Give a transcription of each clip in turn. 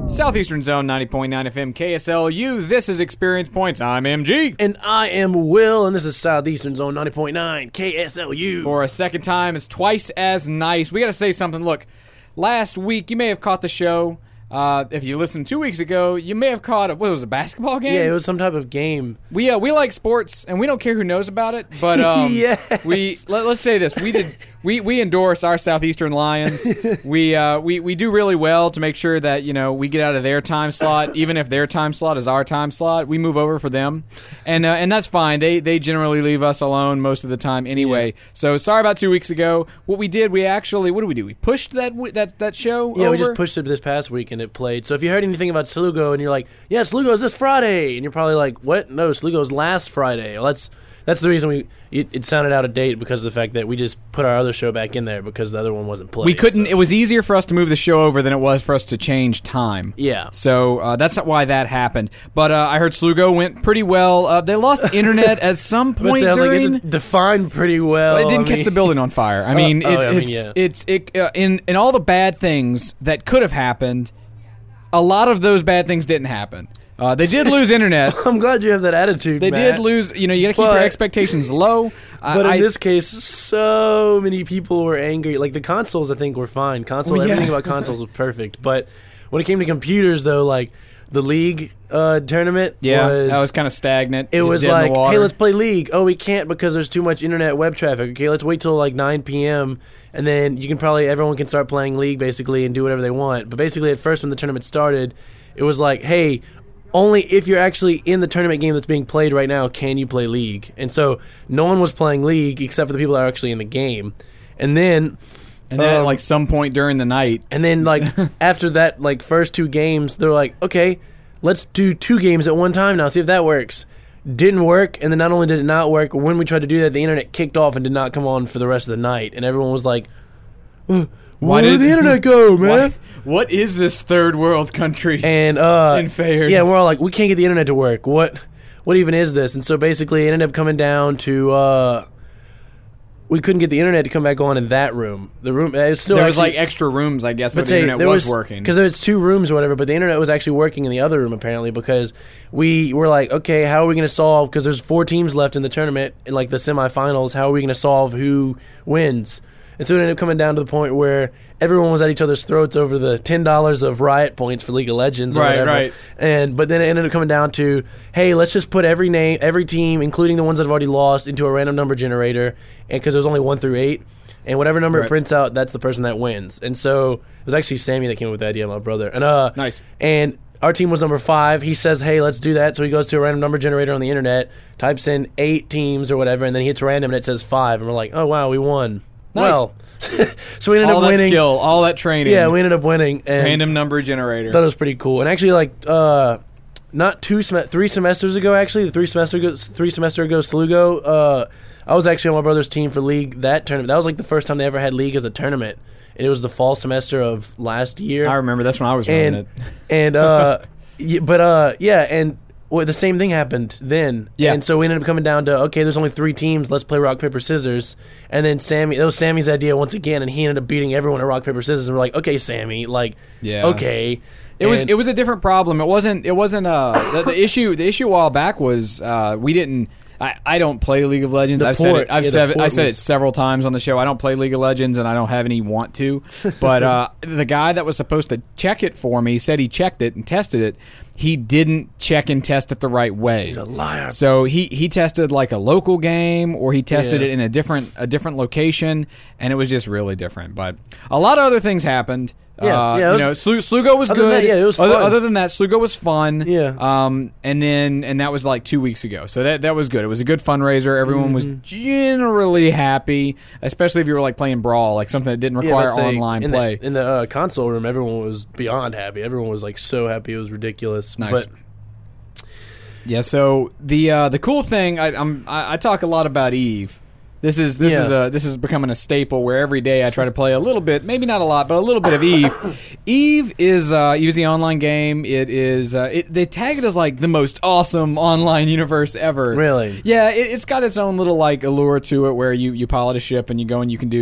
Southeastern Zone 90.9 FM KSLU. This is Experience Points. I'm MG. And I am Will, and this is Southeastern Zone 90.9 KSLU. For a second time, it's twice as nice. We got to say something. Look, last week, you may have caught the show. If you listened 2 weeks ago, you may have caught what was it, a basketball game? Yeah, it was some type of game. We like sports, and we don't care who knows about it. But yes. let's say this: we endorse our Southeastern Lions. we do really well to make sure that we get out of their time slot, even if their time slot is our time slot. We move over for them, and that's fine. They generally leave us alone most of the time anyway. Yeah. So sorry about 2 weeks ago. What we did, what did we do? We pushed that show. Yeah, over? we just pushed it this past week. And it played. So if you heard anything about Slugo and you're like, yeah, Slugo's this Friday, and you're probably like, what? No, Slugo's last Friday. Well, that's the reason it sounded out of date, because of the fact that we just put our other show back in there because the other one wasn't played. We couldn't. So. It was easier for us to move the show over than it was for us to change time. Yeah. So that's not why that happened. But I heard Slugo went pretty well. They lost internet at some point during. Like it defined pretty well. It didn't catch the building on fire. I mean, in all the bad things that could have happened. A lot of those bad things didn't happen. They did lose internet. I'm glad you have that attitude, They Matt. did lose. You got to keep your expectations low. But in this case, so many people were angry. Like the consoles, I think, were fine. Everything about consoles was perfect. But when it came to computers, though, like the League tournament, that was kind of stagnant. It was like, hey, let's play League. Oh, we can't because there's too much internet web traffic. Okay, let's wait till like 9 p.m. and then everyone can start playing League basically and do whatever they want. But basically, at first when the tournament started, it was like, hey, only if you're actually in the tournament game that's being played right now can you play League. And so no one was playing League except for the people that are actually in the game. And then at like some point during the night. And then like after that, like first two games, they're like, okay, let's do 2 games at one time now, see if that works. Didn't work, and then not only did it not work, when we tried to do that, the internet kicked off and did not come on for the rest of the night. And everyone was like, why did the internet go, man? What is this third world country? And unfair. Yeah, we're all like, we can't get the internet to work. What even is this? And so basically it ended up coming down to we couldn't get the internet to come back on in that room. The room it was still there was like extra rooms, I guess, where the internet was working. Because there's 2 rooms or whatever, but the internet was actually working in the other room apparently, because we were like, okay, how are we going to solve, because there's 4 teams left in the tournament in like the semifinals, how are we going to solve who wins? And so it ended up coming down to the point where everyone was at each other's throats over the $10 of riot points for League of Legends or whatever. Right. But then it ended up coming down to, hey, let's just put every team, including the ones that have already lost, into a random number generator, and because there's only 1 through 8, and whatever number it prints out, that's the person that wins. And so it was actually Sammy that came up with the idea, my brother. And nice. And our team was number 5. He says, hey, let's do that. So he goes to a random number generator on the internet, types in 8 teams or whatever, and then he hits random and it says 5, and we're like, oh wow, we won. Nice. Well, so we ended up winning. All that skill, all that training. Yeah, we ended up winning. And random number generator. Thought it was pretty cool. And actually, like, not 3 semesters ago, actually, 3 semester ago, Slugo, I was actually on my brother's team for League that tournament. That was like the first time they ever had League as a tournament. And it was the fall semester of last year. I remember. That's when I was running it. And, and the same thing happened then. Yeah. And so we ended up coming down to, okay, there's only 3 teams, let's play rock, paper, scissors. And then that was Sammy's idea once again, and he ended up beating everyone at rock, paper, scissors. And we're like, okay, Sammy, okay. It was a different problem. It wasn't the issue. The issue a while back was we didn't. I don't play League of Legends. I said it several times on the show. I don't play League of Legends, and I don't have any want to. But the guy that was supposed to check it for me said he checked it and tested it. He didn't check and test it the right way. He's a liar. So he tested like a local game, or he tested it in a different location, and it was just really different. But a lot of other things happened. Slugo was good. It was fun. Other than that, Slugo was fun. Yeah. And that was like 2 weeks ago. So that was good. It was a good fundraiser. Everyone was generally happy, especially if you were like playing Brawl, like something that didn't require online play. In the console room, everyone was beyond happy. Everyone was like so happy. It was ridiculous. Nice. But yeah. So the cool thing, I talk a lot about Eve. This is becoming a staple where every day I try to play a little bit, maybe not a lot, but a little bit of Eve. Eve is the online game. It is they tag it as like the most awesome online universe ever. Really? Yeah, it's got its own little like allure to it where you pilot a ship and you go and you can do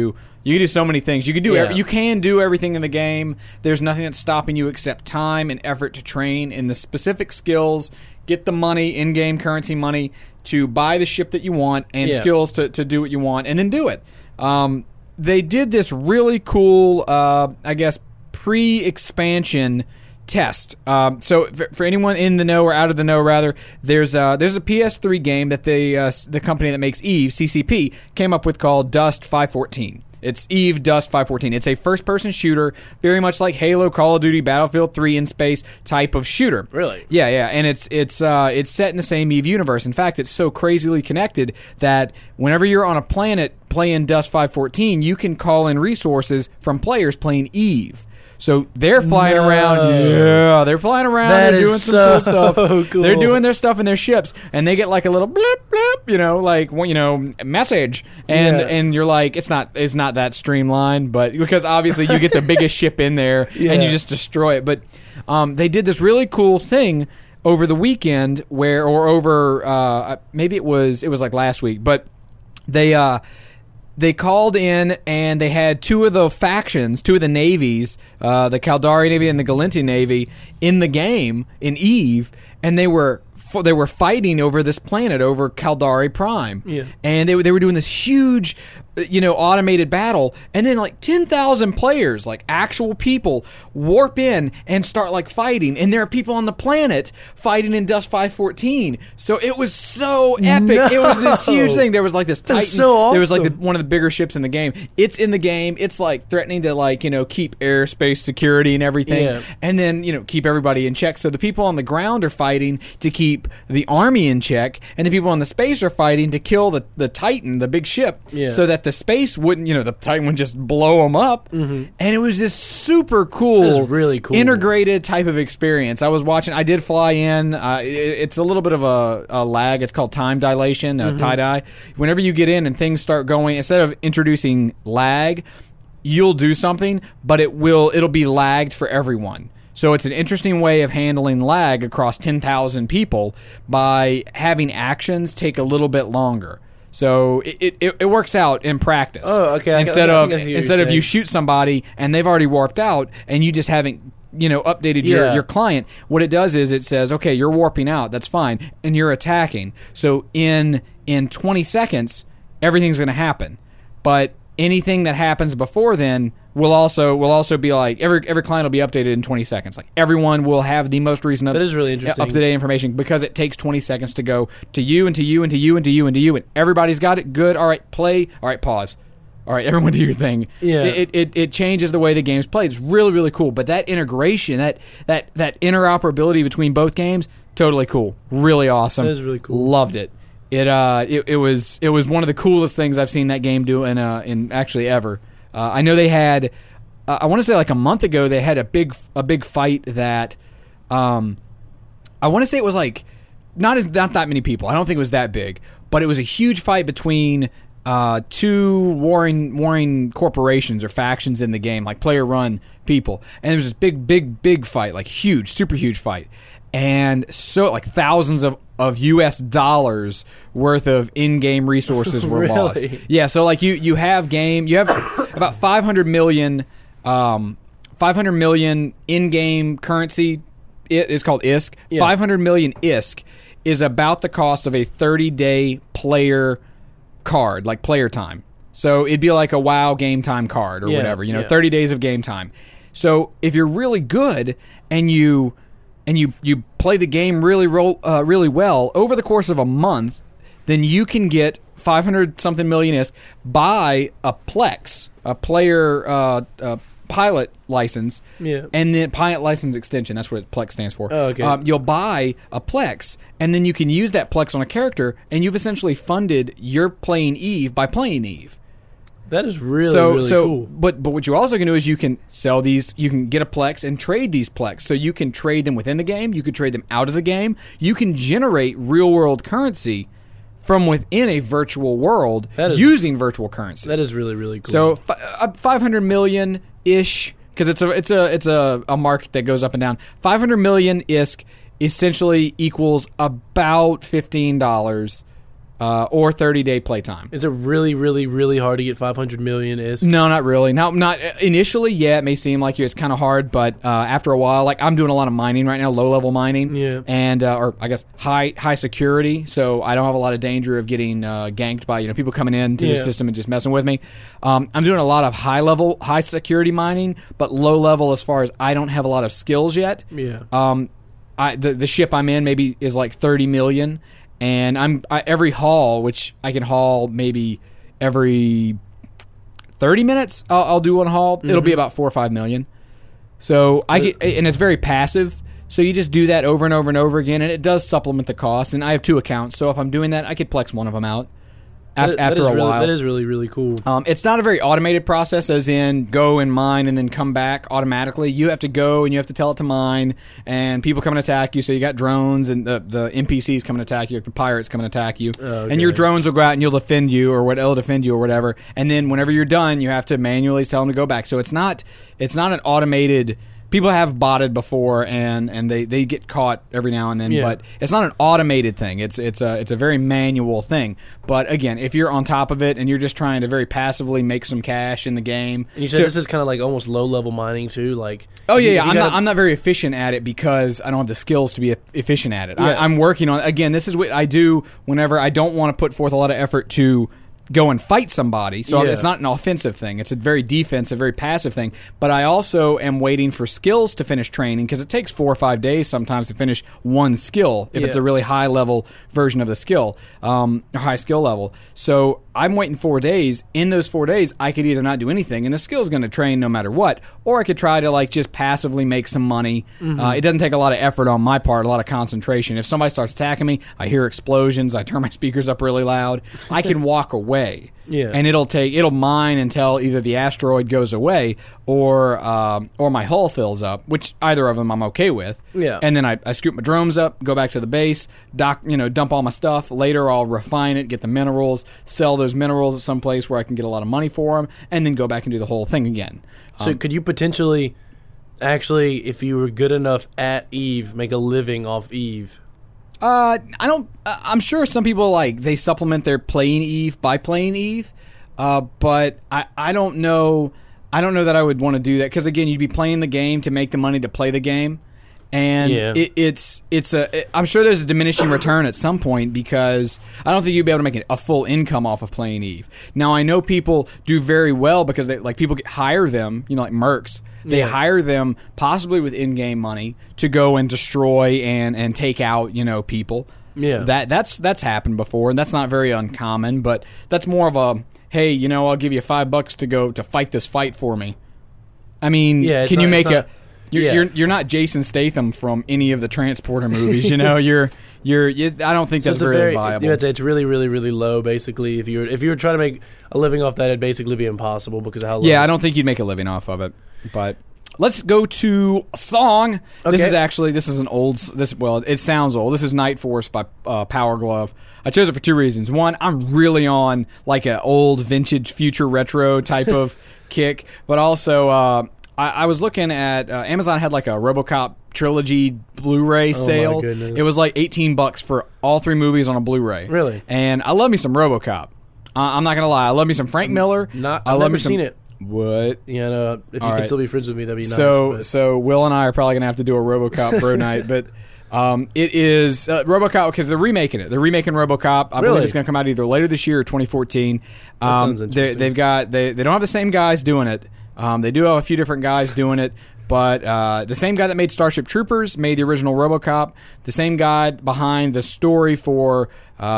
You can do so many things. You can do Yeah. you can do everything in the game. There's nothing that's stopping you except time and effort to train in the specific skills, get the money, in-game currency money, to buy the ship that you want, and Yeah. skills to do what you want, and then do it. They did this really cool, I guess, pre-expansion test. So for anyone in the know or out of the know, rather, there's a PS3 game that the company that makes Eve, CCP, came up with called Dust 514. It's Eve Dust 514. It's a first-person shooter, very much like Halo, Call of Duty, Battlefield 3 in space type of shooter. Really? Yeah, and it's set in the same Eve universe. In fact, it's so crazily connected that whenever you're on a planet playing Dust 514, you can call in resources from players playing Eve. So they're flying around. Yeah, they're flying around. That They're is doing some so cool stuff. cool. They're doing their stuff in their ships, and they get like a little blip blip, like message, and Yeah. and you're like, it's not that streamlined, but because obviously you get the biggest ship in there and you Yeah. just destroy it. But they did this really cool thing over the weekend maybe it was like last week, but they called in and they had two of the navies, the Caldari Navy and the Galanti Navy, in the game in Eve, and they were fighting over this planet, over Caldari Prime. Yeah. And they were doing this huge, automated battle, and then like 10,000 players, like actual people, warp in and start like fighting, and there are people on the planet fighting in Dust 514. So it was so epic. No. It was this huge thing. There was like this Titan. That's so awesome. There was like one of the bigger ships in the game. It's in the game. It's like threatening to keep airspace security and everything, Yeah. and then keep everybody in check. So the people on the ground are fighting to keep the army in check, and the people on the space are fighting to kill the Titan, the big ship, Yeah. so that the space wouldn't, the Titan would just blow them up. And it was this super cool, That is really cool. integrated type of experience. I was watching. I did fly in. It's a little bit of a lag. It's called time dilation, tie-dye. Whenever you get in and things start going, instead of introducing lag, you'll do something, but it'll be lagged for everyone. So it's an interesting way of handling lag across 10,000 people by having actions take a little bit longer. So it works out in practice. Oh, okay. Instead I of see what you're you saying. shoot somebody and they've already warped out and you just haven't updated your client, what it does is it says, okay, you're warping out, that's fine, and you're attacking. So in 20 seconds, everything's going to happen. But anything that happens before then will also be like every client will be updated in 20 seconds. Like everyone will have the most recent That is really interesting. up to date information, because it takes 20 seconds to go to you and to you and to you and to you and to you, and everybody's got it. Good. All right, play. All right, pause. All right, everyone do your thing. Yeah. It changes the way the game's played. It's really, really cool. But that integration, that interoperability between both games, totally cool. Really awesome. That is really cool. Loved it. It was one of the coolest things I've seen that game do in actually ever. I know they had, I want to say like a month ago, they had a big fight that, I want to say it was like not that many people. I don't think it was that big, but it was a huge fight between two warring corporations or factions in the game, like player run people, and there was this big fight, like huge, super huge fight, and so like thousands of US dollars worth of in-game resources were Really? lost. Yeah, so like you have about 500 million in-game currency. It is called ISK. Yeah. 500 million ISK is about the cost of a 30-day player card, like player time. So it'd be like a WoW game time card or Yeah, whatever, yeah. 30 days of game time. So if you're really good and you play the game really well over the course of a month, then you can get 500 something million ISK, buy a Plex, a player pilot license, Yeah. and then pilot license extension. That's what Plex stands for. Oh, okay. You'll buy a Plex, and then you can use that Plex on a character, and you've essentially funded your playing Eve by playing Eve. That is really cool. But what you also can do is you can sell these. You can get a Plex and trade these Plex. So you can trade them within the game. You could trade them out of the game. You can generate real world currency from within a virtual world using virtual currency. That is really cool. So 500 million ish, because it's a market that goes up and down. 500 million ISK essentially equals about $15 or 30-day playtime. Is it really, really, really hard to get 500 million ISK? No, not really. Not initially. Yeah, it may seem like it's kind of hard, but after a while, like I'm doing a lot of mining right now, low-level mining, and or I guess high security. So I don't have a lot of danger of getting ganked by people coming into the system and just messing with me. I'm doing a lot of high security mining, but low level as far as I don't have a lot of skills yet. Yeah. The ship I'm in maybe is like 30 million. And every haul, which I can haul maybe every 30 minutes, I'll do one haul. It'll be about 4 or 5 million. So and it's very passive. So you just do that over and over and over again, and it does supplement the cost. And I have 2 accounts, so if I'm doing that, I could plex one of them out. After a while. That is really, really cool. It's not a very automated process, as in go and mine and then come back automatically. You have to go and you have to tell it to mine, and people come and attack you. So you got drones and the NPCs come and attack you, like the pirates come and attack you. Okay. And your drones will go out and you'll defend you it'll defend you or whatever. And then whenever you're done, you have to manually tell them to go back. So it's not an automated. People have botted before, and they get caught every now and then, but it's not an automated thing. It's a very manual thing. But again, if you're on top of it and you're just trying to very passively make some cash in the game, and you said this is kind of like almost low level mining too, like I'm not very efficient at it because I don't have the skills to be efficient at it. I'm working on. Again, this is what I do whenever I don't want to put forth a lot of effort to go and fight somebody. So it's not an offensive thing. It's a very defensive, very passive thing. But I also am waiting for skills to finish training because it takes 4 or 5 days sometimes to finish one skill if it's a really high level version of the skill, high skill level. So I'm waiting 4 days. In those 4 days, I could either not do anything, and the skill's going to train no matter what, or I could try to just passively make some money. It doesn't take a lot of effort on my part, a lot of concentration. If somebody starts attacking me, I hear explosions, I turn my speakers up really loud, I can walk away. And it'll mine until either the asteroid goes away or my hull fills up, which either of them I'm okay with. And then I scoop my drones up, go back to the base, dump all my stuff. Later I'll refine it, get the minerals, sell those minerals at some place where I can get a lot of money for them, and then go back and do the whole thing again. So could you potentially, actually, if you were good enough at EVE, make a living off EVE? I'm sure some people they supplement their playing EVE by playing EVE, but I don't know. I don't know that I would want to do that because again, you'd be playing the game to make the money to play the game, and I'm sure there's a diminishing return at some point because I don't think you'd be able to make a full income off of playing EVE. Now I know people do very well because people hire them, like mercs. They hire them possibly with in-game money to go and destroy and take out, people. That's happened before, and that's not very uncommon. But that's more of a hey, I'll give you $5 to go to fight this fight for me. I mean, can you make a? You're not Jason Statham from any of the Transporter movies. I don't think that's very viable. It's really, really, really low. Basically, if you were trying to make a living off that, it'd basically be impossible because of how low. Yeah, I don't think you'd make a living off of it. But let's go to a song. Okay. This is an old. It sounds old. This is Night Force by Power Glove. I chose it for 2 reasons. One, I'm really on an old vintage future retro type of kick, but also I was looking at Amazon had a RoboCop trilogy Blu-ray sale. My goodness. It was $18 for all 3 movies on a Blu-ray. Really? And I love me some RoboCop. I'm not gonna lie. I love me some Frank Miller. I've never seen it. What? If you could still be friends with me, that'd be nice. So Will and I are probably gonna have to do a RoboCop bro night, but it is RoboCop because they're remaking it. They're remaking RoboCop. I believe it's gonna come out either later this year or 2014. That sounds interesting. They don't have the same guys doing it. They do have a few different guys doing it, but the same guy that made Starship Troopers made the original RoboCop. The same guy behind the story for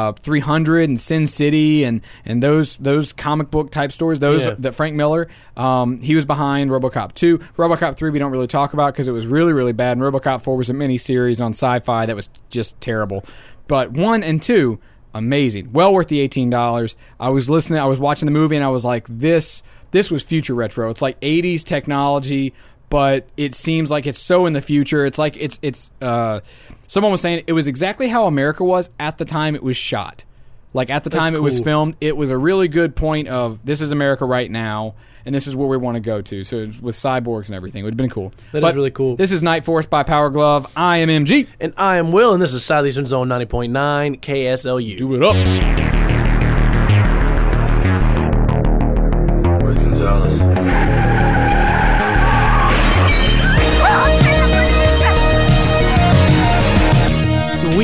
300 and Sin City and those comic book type stories. That Frank Miller, he was behind RoboCop 2. RoboCop 3 we don't really talk about because it was really, really bad. And RoboCop 4 was a miniseries on Sci-Fi that was just terrible. But 1 and 2, amazing, well worth the $18. I was watching the movie and I was like, this was future retro. It's like 80s technology, but it seems like it's so in the future. It's like it's someone was saying it was exactly how America was at the time it was shot. Like at the time it was filmed, it was a really good point of this is America right now, and this is where we want to go to. So with cyborgs and everything, it would have been cool. That is really cool. This is Night Force by Power Glove. I am MG. And I am Will, and this is Southeastern Zone 90.9 KSLU. Do it up.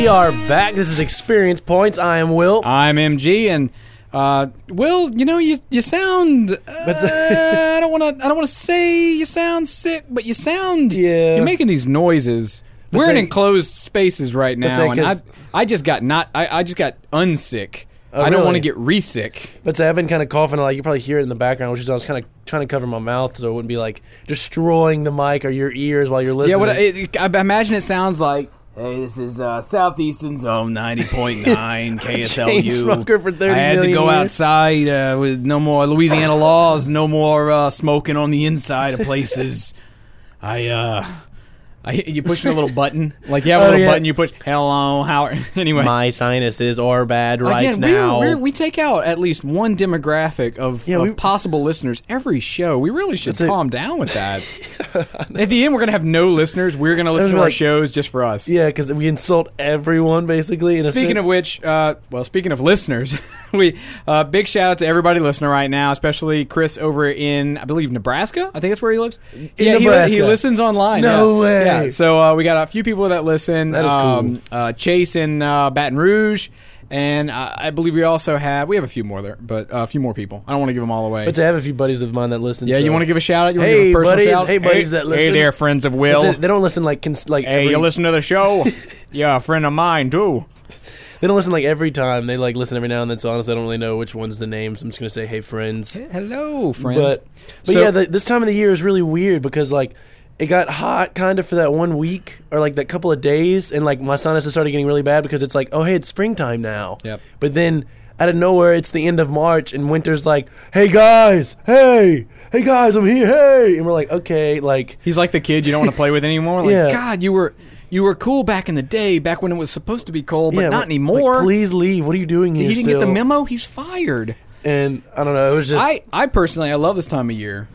We are back. This is Experience Points. I am Will. I'm MG, and Will, you sound. I don't want to say you sound sick, but you sound. Yeah. You're making these noises. We're in enclosed spaces right now, and I just got unsick. Oh, I don't really? want to get re-sick. But I've been kind of coughing. Like you probably hear it in the background, which is I was kind of trying to cover my mouth so it wouldn't be like destroying the mic or your ears while you're listening. Yeah, I imagine it sounds like. Hey, this is Southeastern Zone 90.9 KSLU. Chain smoker for 30 I had to million go years. outside with no more Louisiana laws, no more smoking on the inside of places. You pushing a little button, like you have a little button. You push. Hello, how? Anyway, My sinuses are bad right again, now. we take out at least one demographic of possible listeners every show. We really should calm down with that. At the end, we're gonna have no listeners. We're gonna listen to our shows just for us. Yeah, because we insult everyone basically. Speaking of which, speaking of listeners, we big shout out to everybody listening right now, especially Chris over in, I believe, Nebraska. I think that's where he lives. Yeah, he listens online. No way. Yeah, so we got a few people that listen. That is cool. Chase in Baton Rouge, and I believe we have a few more there, but a few more people. I don't want to give them all away. But I have a few buddies of mine that listen. Yeah, so. you want to give a shout out? You want to Hey, give a personal buddies. shout out? Hey, buddies that listen. Hey there, friends of Will. They don't listen like Hey, you listen to the show? Yeah, a friend of mine too. They don't listen like every time. They like listen every now and then. So honestly, I don't really know which one's the name. So I'm just gonna say, hey, friends. Hello, friends. But this time of the year is really weird because like it got hot kind of for that 1 week or like that couple of days, and like my sinuses started getting really bad because it's like, oh hey, it's springtime now. Yep. But then out of nowhere, it's the end of March, and winter's like, hey guys, I'm here, hey, and we're like, okay, like he's like the kid you don't want to play with anymore. Like, Yeah. God, you were cool back in the day, back when it was supposed to be cold, but not anymore. Like, please leave. What are you doing here? He didn't get the memo. He's fired. And I don't know. It was just I personally, I love this time of year.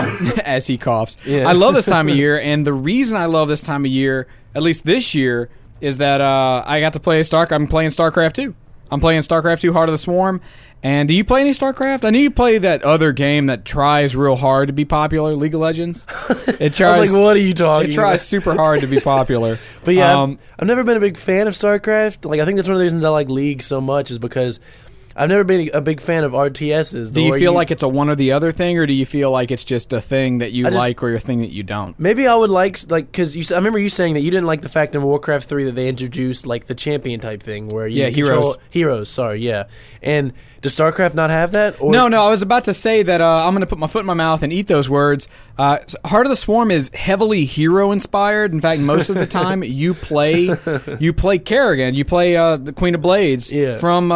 As he coughs, Yeah. I love this time of year, and the reason I love this time of year, at least this year, is that I got to play I'm playing StarCraft 2. I'm playing StarCraft 2 Heart of the Swarm. And do you play any StarCraft? I know you play that other game that tries real hard to be popular, League of Legends. It tries. I was like, what are you talking It tries about? super hard to be popular. But yeah, I've never been a big fan of StarCraft. Like I think that's one of the reasons I like League so much is because I've never been a big fan of RTSs. Do you feel like it's a one or the other thing, or do you feel like it's just a thing that you like or a thing that you don't? Maybe I would like because I remember you saying that you didn't like the fact in Warcraft 3 that they introduced like the champion type thing where you heroes. Sorry, yeah. And does StarCraft not have that? Or? No. I was about to say that I'm going to put my foot in my mouth and eat those words. Heart of the Swarm is heavily hero inspired. In fact, most of the time you play Kerrigan, you play the Queen of Blades from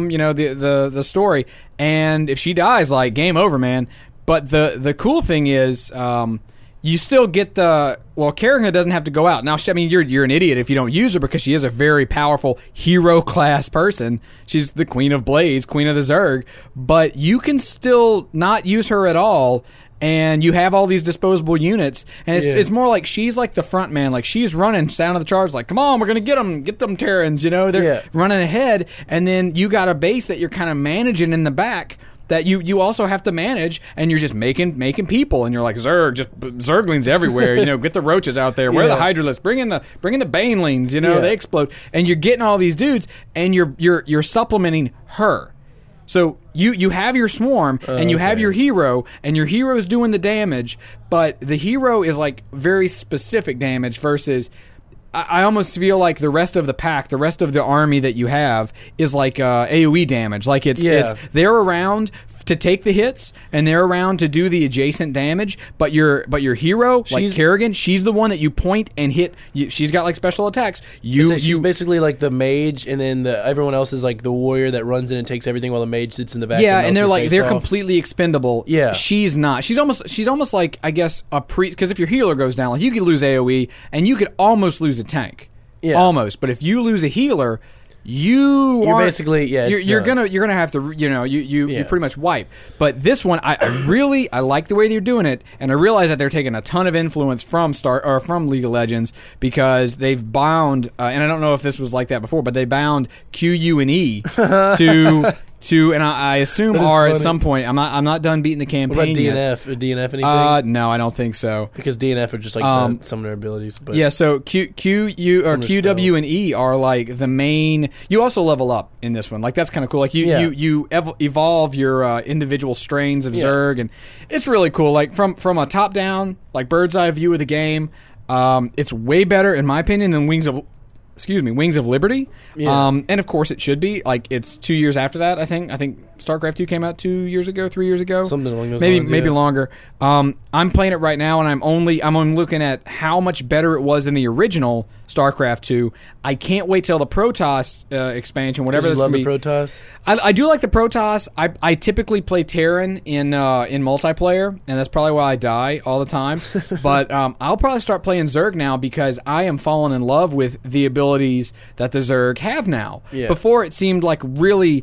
the story, and if she dies, like game over, man. But the cool thing is. You still get Kerrigan doesn't have to go out. Now, you're an idiot if you don't use her because she is a very powerful hero-class person. She's the Queen of Blades, Queen of the Zerg. But you can still not use her at all, and you have all these disposable units. And it's more like she's like the front man. Like, she's running, sound of the charge, like, come on, we're going to get them Terrans, They're running ahead, and then you got a base that you're kind of managing in the back that you also have to manage, and you're just making people, and you're like Zerglings everywhere. Get the roaches out there. Where are the Hydralisks? Bring in the Banelings. They explode, and you're getting all these dudes, and you're supplementing her. So you have your swarm, and you have your hero, and your hero is doing the damage, but the hero is like very specific damage versus. I almost feel like the rest of the pack, the rest of the army that you have is like AoE damage. Like it's they're around to take the hits and they're around to do the adjacent damage. But your hero, like Kerrigan, she's the one that you point and hit. She's got like special attacks. She's basically like the mage, and then everyone else is like the warrior that runs in and takes everything while the mage sits in the back. Yeah, and they're completely expendable. Yeah, she's not. She's almost like I guess a priest. Because if your healer goes down, like you could lose AoE and you could almost lose a tank. Yeah, almost. But if you lose a healer. You're gonna have to you pretty much wipe. But this one I like the way they're doing it, and I realize that they're taking a ton of influence from League of Legends because they've bound and I don't know if this was like that before, but they bound Q, U, and E to 2, and I assume That is R at funny. some point. I'm not done beating the What campaign about yet. DNF? Is DNF anything? No, I don't think so. Because DNF are just like some of their abilities. But Yeah, so QW or Some of the QW spells. and E are like the main. You also level up in this one. Like that's kind of cool. Like you evolve your individual strains of Yeah. Zerg, and it's really cool. Like from a top down, like bird's eye view of the game, it's way better in my opinion than Wings of Liberty. Yeah. And of course it should be. Like it's 2 years after that. I think StarCraft 2 came out 2 years ago, 3 years ago. Something along those maybe lines, maybe yeah. longer. I'm playing it right now, and I'm only looking at how much better it was than the original StarCraft 2. I can't wait till the Protoss expansion, whatever you this love can the be. Protoss? I do like the Protoss. I typically play Terran in multiplayer, and that's probably why I die all the time. But I'll probably start playing Zerg now because I am falling in love with the abilities that the Zerg have now. Yeah. Before it seemed like really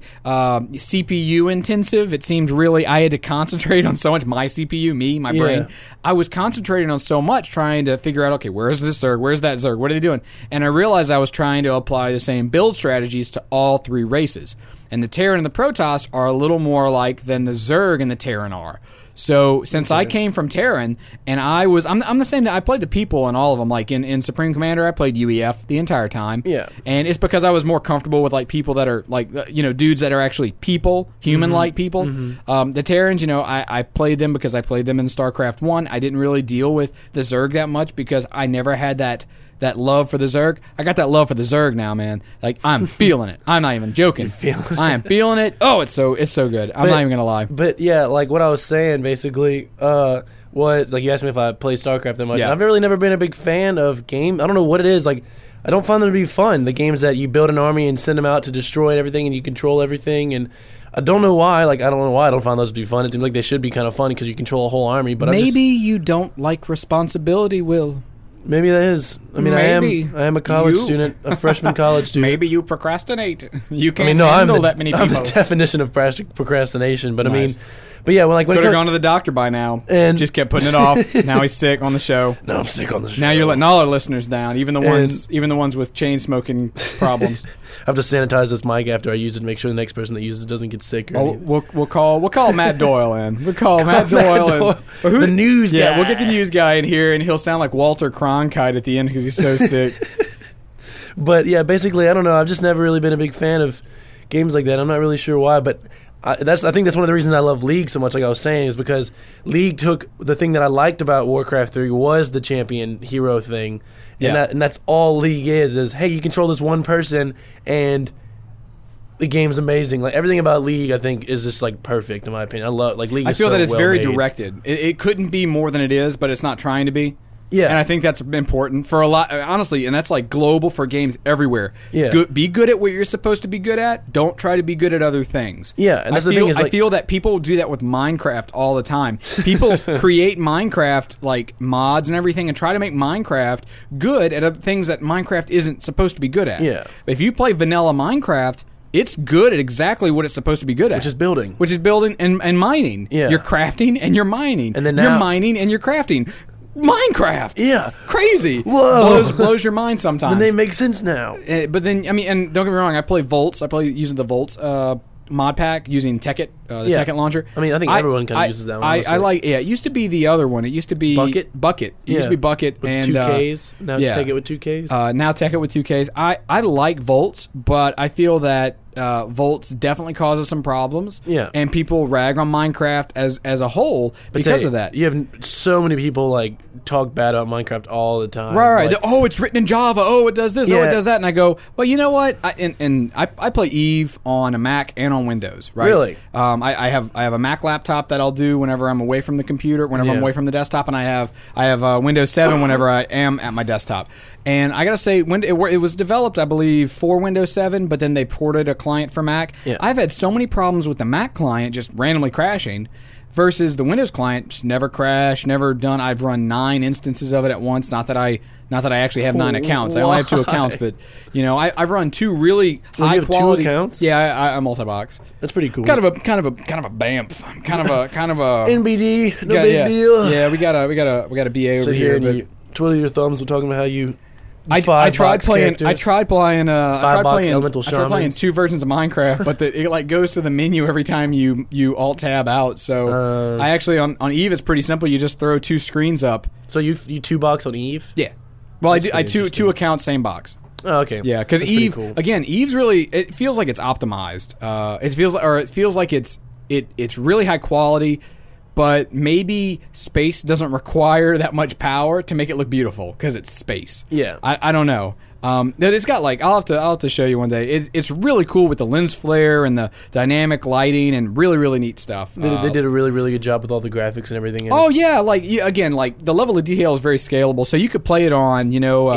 CPU intensive. It seemed really I had to concentrate on so much. My CPU, my Yeah. brain. I was concentrating on so much trying to figure out, okay, where's this Zerg? Where's that Zerg? What are they doing? And I realized I was trying to apply the same build strategies to all 3 races. And the Terran and the Protoss are a little more like than the Zerg and the Terran are. So since I came from Terran, and I'm the same. I played the people in all of them. Like in Supreme Commander, I played UEF the entire time. Yeah. And it's because I was more comfortable with like people that are like dudes that are actually people, human-like people. The Terrans, I played them because I played them in StarCraft 1. I didn't really deal with the Zerg that much because I never had that love for the Zerg. I got that love for the Zerg now, man. Like I'm feeling it. I'm not even joking. I am feeling it. Oh, it's so good. I'm not even gonna lie. But yeah, like what I was saying, basically, what like you asked me if I played StarCraft that much. Yeah. I've really never been a big fan of games. I don't know what it is. Like I don't find them to be fun. The games that you build an army and send them out to destroy everything, and you control everything, and I don't know why. Like I don't know why I don't find those to be fun. It seems like they should be kind of fun because you control a whole army. But Maybe you don't like responsibility, Will. maybe that is. I mean, Maybe. I am a college You- student, a freshman college student. Maybe you procrastinate. You can't I mean, no, handle that many I'm people. the definition of procrastination. But I Nice. mean, but yeah, when Could have gone to the doctor by now. And- just kept putting it off. Now he's sick on the show. No, I'm sick on the show. Now you're letting all our listeners down, even the ones with chain smoking problems. I have to sanitize this mic after I use it to make sure the next person that uses it doesn't get sick or Oh, anything. we'll call Matt Doyle in. We'll call Matt Doyle in. Doyle. Or The news Yeah, guy. we'll get the news guy in here, and he'll sound like Walter Cronkite at the end because he's so sick. But yeah, basically, I don't know. I've just never really been a big fan of games like that. I'm not really sure why, but I think that's one of the reasons I love League so much. Like I was saying, is because League took the thing that I liked about Warcraft 3 was the champion hero thing, Yeah. and that's all League is hey, you control this one person and the game's amazing. Like everything about League, I think, is just like perfect in my opinion. I love like League. I is feel so that it's well very made. directed. It couldn't be more than it is, but it's not trying to be. Yeah, And I think that's important for a lot, honestly, and that's like global for games everywhere. Yeah. Be good at what you're supposed to be good at. Don't try to be good at other things. Yeah, and that's I the feel, thing is, I like- feel that people do that with Minecraft all the time. People create Minecraft like mods and everything and try to make Minecraft good at other things that Minecraft isn't supposed to be good at. Yeah. If you play vanilla Minecraft, it's good at exactly what it's supposed to be good at. which is building. Which is building and mining. Yeah. You're crafting and you're mining. And then you're now- mining and you're crafting. Minecraft. Yeah. Crazy. Whoa. Blows your mind sometimes. The name makes sense now. But then, I mean, and don't get me wrong, I play Volts. I play using the Volts mod pack, using Tekkit, the Yeah. Tekkit launcher. I mean, I think everyone kinda uses that one, I honestly. like, yeah, it used to be the other one. It used to be Bucket? It used to be Bucket. With and 2Ks. Now yeah. it's Take It with 2Ks. Now Tekkit with 2Ks. I like Volts, but I feel that Volts definitely causes some problems. Yeah. And people rag on Minecraft as a whole because of that. You have so many people like talk bad about Minecraft all the time. Right. Like, Oh, it's written in Java. Oh, it does this. Oh, Yeah. it does that. And I go, well, you know what? I play Eve on a Mac and on Windows. Right. Really? I have a Mac laptop that I'll do whenever I'm away from the computer, whenever I'm Yeah. away from the desktop, and I have Windows 7 whenever I am at my desktop. And I gotta say, when it was developed, I believe, for Windows 7, but then they ported a client for Mac. Yeah. I've had so many problems with the Mac client just randomly crashing. Versus the Windows client, just never crashed, never done. I've run 9 instances of it at once. Not that I actually have 9 accounts. I only have 2 accounts, but I've run 2 really Well, high you have 2 quality accounts? Yeah, I multi-box. That's pretty cool. Kind of a BAMF. Kind of a NBD, no yeah, big yeah. deal. Yeah, we got a BA over So here. here, But you twiddle your thumbs. We're talking about how you I tried box playing. characters. I tried playing. Elemental I tried playing Shamans. 2 versions of Minecraft, but it like goes to the menu every time you alt tab out. So I actually on Eve it's pretty simple. You just throw 2 screens up. So you 2-box on Eve? Yeah. Well, I That's do. pretty Two accounts, same box. Oh, okay. Yeah, because That's pretty Eve cool. again. Eve's really. It feels like it's optimized. It feels like it's really high quality, but maybe space doesn't require that much power to make it look beautiful because it's space. Yeah. I don't know. It's got like I'll have to show you one day. It's really cool with the lens flare and the dynamic lighting and really neat stuff. They did a really good job with all the graphics and everything. Oh yeah, again, like the level of detail is very scalable, so you could play it on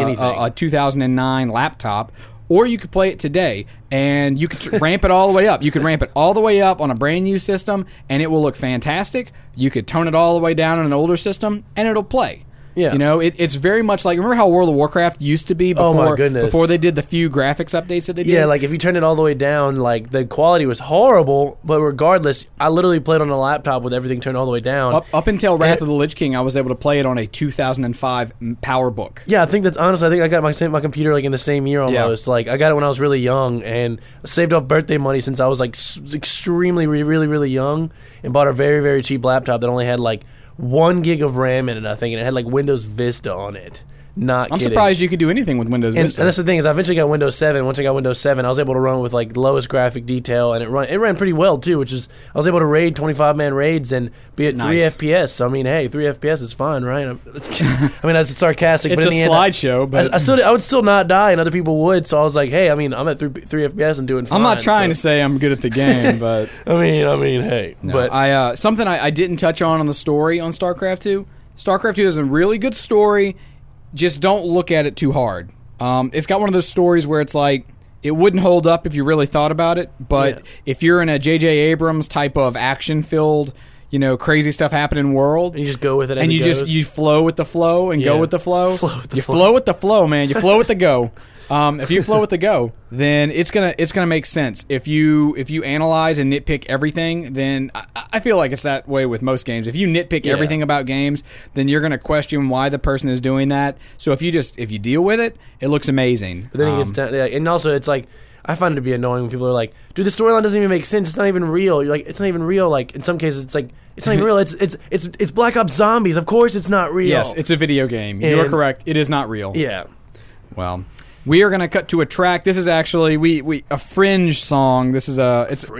a 2009 laptop, or you could play it today, and you could ramp it all the way up. You could ramp it all the way up on a brand new system, and it will look fantastic. You could tone it all the way down on an older system, and it'll play. Yeah. You know, it's very much like, remember how World of Warcraft used to be before, Oh, my goodness. before they did the few graphics updates that they did? Yeah, like if you turn it all the way down, like the quality was horrible. But regardless, I literally played on a laptop with everything turned all the way down. Up until Wrath of the Lich King, I was able to play it on a 2005 PowerBook. Yeah, I think that's honest. I think I got my computer like in the same year almost. Like I got it when I was really young and saved up birthday money since I was like extremely really young and bought a very cheap laptop that only had like 1 gig of RAM in it, I think, and it had like Windows Vista on it. Not I'm kidding. surprised you could do anything with Windows And Vista. that's the thing is, I eventually got Windows 7. Once I got Windows 7, I was able to run with like the lowest graphic detail, and it ran pretty well too. Which is, I was able to raid 25-man raids and be at Nice. 3 FPS. So I mean, hey, 3 FPS is fine, right? I mean, that's sarcastic. It's but a in the end, slideshow, but I would still not die, and other people would. So I was like, hey, I mean, I'm at 3 FPS and doing fine. I'm not trying so. to say I'm good at the game, but I mean, hey, no, but something I didn't touch on the story on StarCraft 2. StarCraft 2 is a really good story. Just don't look at it too hard. It's got one of those stories where it's like it wouldn't hold up if you really thought about it, but if you're in a J.J. Abrams type of action-filled, crazy stuff happening world, and you just go with it, as and it you goes. you flow with the flow and go with the flow. Flow with the you flow. flow with the flow, man. You flow with the go. If you flow with the go, then it's gonna make sense. If you analyze and nitpick everything, then I feel like it's that way with most games. If you nitpick everything about games, then you're gonna question why the person is doing that. So if you deal with it, it looks amazing. But then it gets down, and also it's like I find it to be annoying when people are like, "Dude, the storyline doesn't even make sense. It's not even real." You're like, "It's not even real." Like in some cases, it's like it's not even real. It's Black Ops Zombies. Of course, it's not real. Yes, it's a video game. You are And- correct. It is not real. Yeah. Well, we are going to cut to a track. This is actually a Fringe song. This is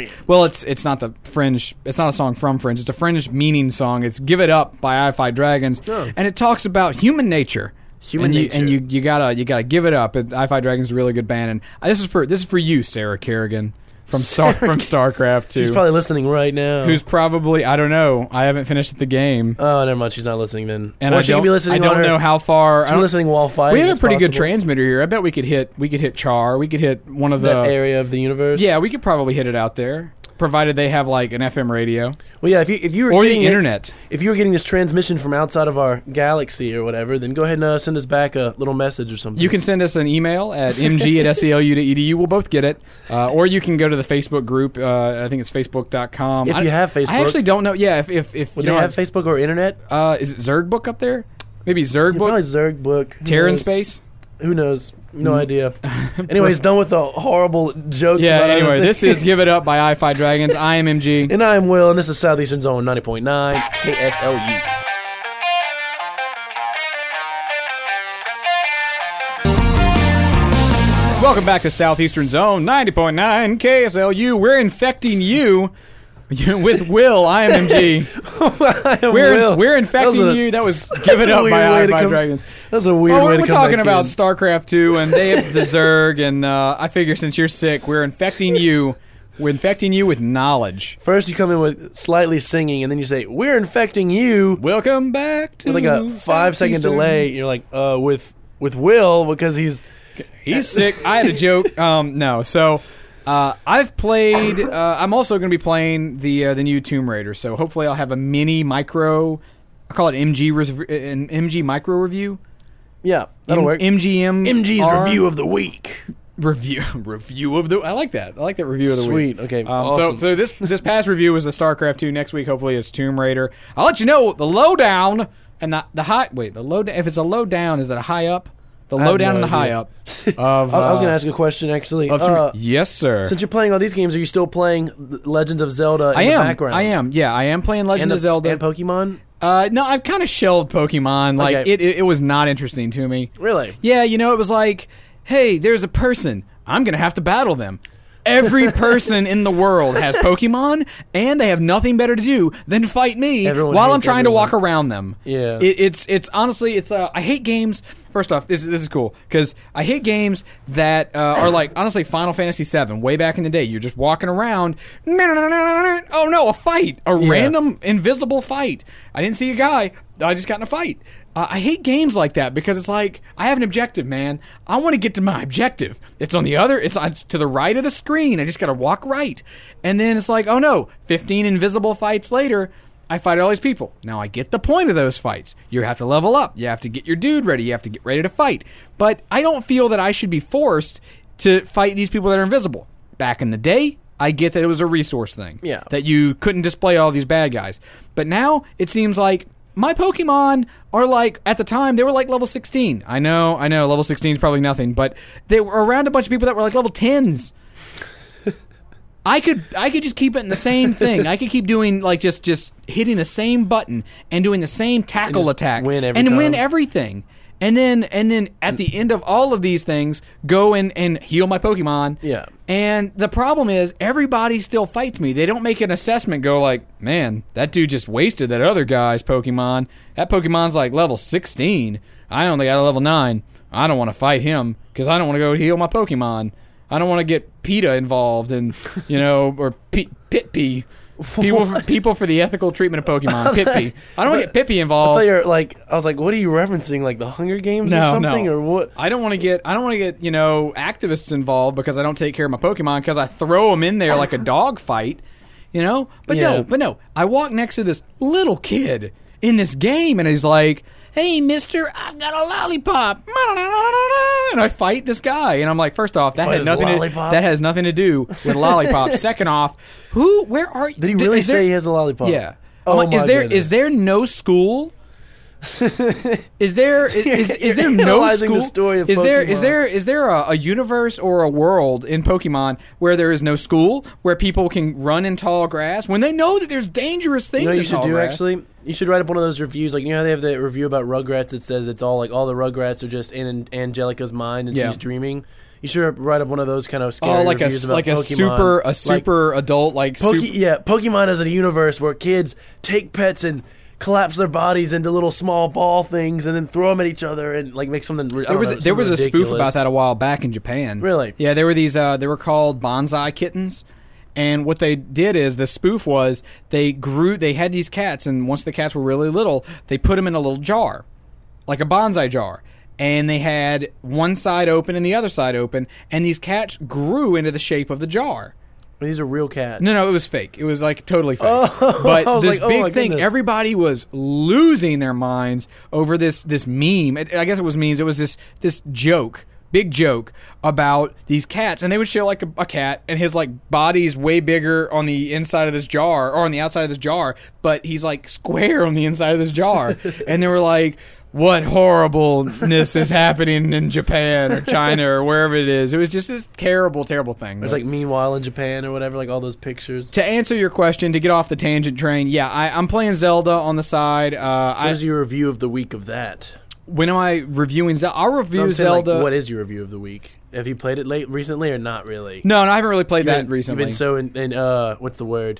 it's not the Fringe. It's not a song from Fringe. It's a Fringe meaning song. It's "Give It Up" by I-Fi Dragons, and it talks about human nature. And you gotta give it up. I-Fi Dragons is a really good band, and this is for you, Sarah Kerrigan from StarCraft 2. She's probably listening right now. Who's probably, I don't know. I haven't finished the game. Oh, never mind. She's not listening then. And or I she could be listening. I don't know how far. She's listening while fighting. We have a it's pretty good possible. transmitter here. I bet we could hit Char. We could hit one of that the area of the universe. Yeah, we could probably hit it out there, provided they have like an FM radio Well, yeah. If you were or the getting internet. if you were getting this transmission from outside of our galaxy or whatever, then go ahead and send us back a little message or something. You can send us an email at mg@selu.edu. We'll both get it. Or you can go to the Facebook group. I think it's facebook.com. If you have Facebook. I actually don't know. Yeah, if Would you they know, have Facebook or internet? is it Zergbook up there? Maybe Yeah, Zergbook? probably Zergbook. Who Terran knows? Space? Who knows? No idea. Anyways, done with the horrible jokes. Yeah, about anyway, everything. this is Give It Up by I-Fi Dragons. I am MG. And I'm Will, and this is Southeastern Zone 90.9 KSLU. Welcome back to Southeastern Zone 90.9 KSLU. We're infecting you with Will. I am MG. We're infecting you. That was Give It Up by I-Fi Dragons. That's a weird way to we're come talking back about in. StarCraft 2, and they have the Zerg, and I figure since you're sick, we're infecting you. We're infecting you with knowledge. First, you come in with slightly singing, and then you say, "We're infecting you." Welcome back to With like a 5-second Southeastern. delay. You're like, with Will because he's sick. I had a joke. No, so I've played. I'm also going to be playing the new Tomb Raider. So hopefully I'll have a mini micro. I call it an MG micro review. yeah, that'll work. MGM MG's review of the week. Review of the. I like that. I like that review of the week. Sweet. Okay. Awesome. So this past review was the StarCraft 2. Next week, hopefully, it's Tomb Raider. I'll let you know the lowdown and the high. Wait, the low. If it's a low down, is that a high up? the I have lowdown no and the high idea. up. Of I was going to ask a question actually. yes, sir. Since you're playing all these games, are you still playing Legends of Zelda in the background? I am. Yeah, I am playing Legend of Zelda and Pokemon. No, I've kind of shelved Pokemon. Like Okay. it was not interesting to me. Really? Yeah, it was like, hey, there's a person. I'm gonna have to battle them. Every person in the world has Pokemon, and they have nothing better to do than fight me Everyone while I'm hates trying to everyone. walk around them. Yeah. It's honestly, I hate games. First off, this is cool because I hate games that are like, honestly, Final Fantasy VII. Way back in the day, you're just walking around. Oh no, a fight, random invisible fight. I didn't see a guy. I just got in a fight. I hate games like that because it's like, I have an objective, man. I want to get to my objective. It's to the right of the screen. I just got to walk right. And then it's like, oh no, 15 invisible fights later, I fight all these people. Now I get the point of those fights. You have to level up. You have to get your dude ready. You have to get ready to fight. But I don't feel that I should be forced to fight these people that are invisible. Back in the day, I get that it was a resource thing. Yeah. That you couldn't display all these bad guys. But now it seems like my Pokemon are like, at the time, they were like level 16. I know, level 16 is probably nothing, but they were around a bunch of people that were like level 10s. I could just keep it in the same thing. I could keep doing like just hitting the same button and doing the same tackle attack win every and time. win everything. And then at the end of all of these things, go and heal my Pokemon. Yeah. And the problem is, everybody still fights me. They don't make an assessment, go like, man, that dude just wasted that other guy's Pokemon. That Pokemon's like level 16. I only got a level 9. I don't want to fight him because I don't want to go heal my Pokemon. I don't want to get PETA involved and, or Pit-Pee. People for the ethical treatment of Pokemon. Pit-Pee. I don't want to get Pit-Pee I involved. thought I was like, what are you referencing? Like the Hunger Games or something? Or what? I don't want to get activists involved because I don't take care of my Pokemon because I throw them in there like a dog fight, But Yeah. no. I walk next to this little kid in this game and he's like, hey, mister, I've got a lollipop. And I fight this guy. And I'm like, first off, that has nothing to do with lollipop. Second off, where are you? Did he really say he has a lollipop? Yeah. Oh, I'm like, my goodness. is there no school? Is there no analyzing school? the story of is Pokemon. there a universe or a world in Pokemon where there is no school, where people can run in tall grass when they know that there's dangerous things You know what in you should tall do grass? actually? You should write up one of those reviews. Like, how they have the review about Rugrats that says it's all like all the Rugrats are just in Angelica's mind and Yeah. she's dreaming. You should write up one of those kind of scary like reviews about a Pokemon. super adult Pokemon is a universe where kids take pets and collapse their bodies into little small ball things and then throw them at each other and like make something. There was a spoof about that a while back in Japan. Really? Yeah, there were these. They were called bonsai kittens, and what they did is the spoof was they had these cats, and once the cats were really little, they put them in a little jar, like a bonsai jar. And they had one side open and the other side open, and these cats grew into the shape of the jar. These are real cats. No, it was fake. It was like totally fake. I But was this like, oh big my thing, goodness. everybody was losing their minds over this meme. I guess it was memes. It was this joke, big joke about these cats, and they would show like a cat, and his like body's way bigger on the inside of this jar or on the outside of this jar, but he's like square on the inside of this jar, and they were like, what horribleness is happening in Japan or China or wherever it is. It was just this terrible, terrible thing. There's like Meanwhile in Japan or whatever, like all those pictures. To answer your question, to get off the tangent train, yeah, I'm playing Zelda on the side. What is your review of the week of that? When am I reviewing Zelda? I'll review I'm saying, Zelda. like, what is your review of the week? Have you played it recently or not really? No, I haven't really played that recently. You've been so in what's the word?